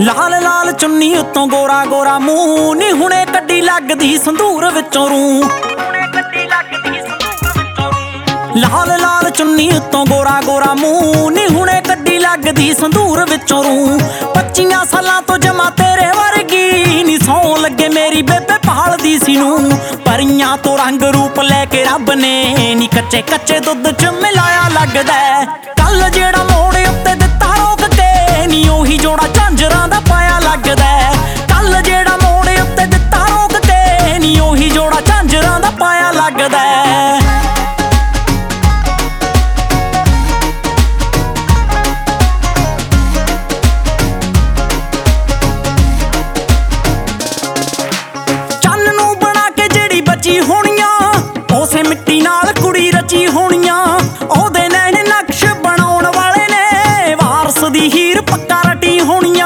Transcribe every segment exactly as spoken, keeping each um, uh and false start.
लाल लाल चुन्नी उत्तों गोरा गोरा मूंह नी हुणे कड्डी लगदी संदूर विचों रूं। लाल लाल चुन्नी उत्तों गोरा गोरा मूंह नी हुणे कड्डी लगदी संदूर विचों रूं। पच्चियां सालां तो जमा तेरे वर्गी नी सौ लगे मेरी बेबे भालदी सी नूं। परियां तो रंग रूप लैके रब ने नी कच्चे कच्चे दुध च मिलाया लगदा। कल जेड़ा मोड़ उत्ते दित्ता रोक के नी ओही जोड़ा झांजरां दा पाया लगदा। कल जेड़ा मोड़ उत्ते दित्ता रोक के नी ओही जोड़ा झांजरां दा पाया लगदा। बची होनियां उसे मिट्टी नाल कुड़ी रची होनियां। ओदे नैन नक्श बनाउण वाले ने वारस दी हीर पक्का रटी होनियां।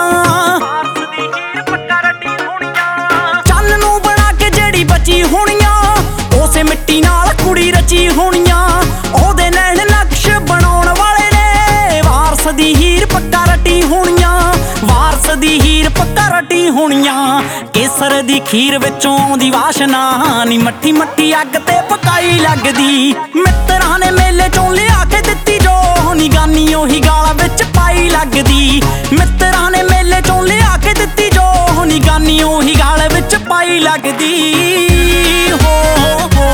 चन्न नूं बना के जेड़ी बची होनियां उसे मिट्टी नाल कुड़ी रची होनियां। ओदे नैन नक्श बनाउण वाले ने वारस दी हीर पक्का रटी होनियां। वारस दी हीर पक्का रटी होनियां। केसर दी खीर विचों आउंदी वाशना नी मट्ठी मट्ठी अग ते पकाई लगदी। मित्तरां ने मेले चों लिया के दित्ती जो नी गानी ओही गाला विच पाई लगदी। मित्तरां ने मेले चों लिया के दित्ती जो नी गानी ओही गाल विच पाई लगदी। हो हो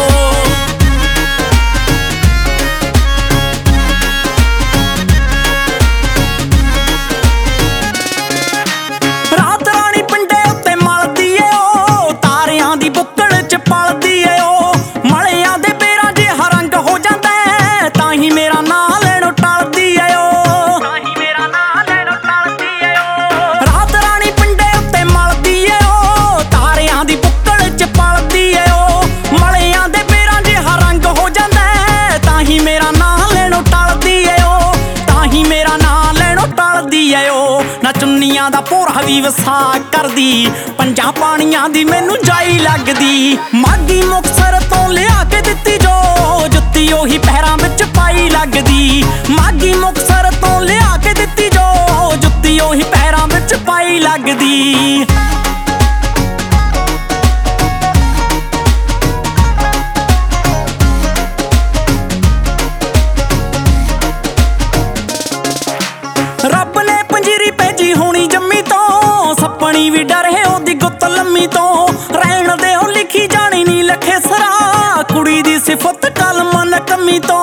रात रानी पिंडे उत्ते मलदी ए ओ तारियां दी बुक्कड़ च पलदी ए ओ। मलियां दे पेरां जे रंग हो जांदा ताही मेरा नां लैणों टलदी ए ओ। रात रानी पिंडे उत्ते मलदी ए ओ तारियां दी बुक्कड़ च पलदी ए ओ। मलियां दे पेरां जे रंग हो जांदा ताही मेरा नां लैणों टलदी ए ओ। ताही मेरा नां लैणों टलदी ए ओ। ना चुन्नियां दा भोरा भी वसा करदी पंजां पानियां दी मैनू जाई लगदी। मागी मुक्तसर तो लिया के दित्ती जो जुत्ती ओही पैरां विच पाई लगदी। मागी मुक्तसर तो लिया के दित्ती जो जुत्ती ओही पैरां विच पाई लगदी। रब ने पंजीरी भेजी होनी जम्मी तो सपनी भी डर है ओदी गुत्त लम्मी तो। रहण दे हो लिखी जानी नी लखे सरा कुड़ी दी सिफत कल मन कमी तो।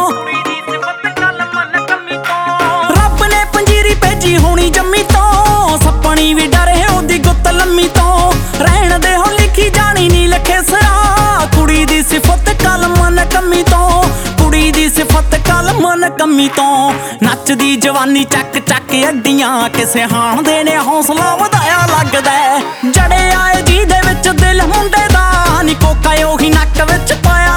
रब ने पंजीरी भेजी होनी जम्मी तो सपनी भी डर है ओदी गुत्त लम्मी तो। रहण दे हो लिखी जानी नी लखे सरा कुड़ी दी सिफत कल मन कमी तो। कुड़ी दी सिफत कल मन कमी तो। नचदी जवानी चक चक अड्डियां किसे हाण दे ने हौसला वधाया लगदा। जड़े आए जी दे विच दिल मुंडे दा नी कोका ओही नक विच पाया